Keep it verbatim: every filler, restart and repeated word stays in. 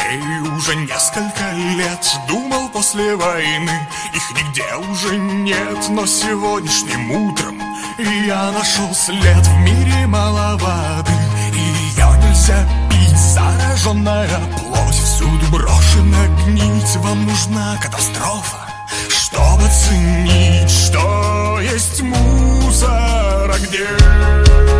Ей уже несколько лет, думал после войны их нигде уже нет, но сегодняшним утром я нашел след. В мире мало воды, и ее нельзя пить. Зараженная плоть всюду брошена гнить. Вам нужна катастрофа, чтобы оценить, что есть мусор, а где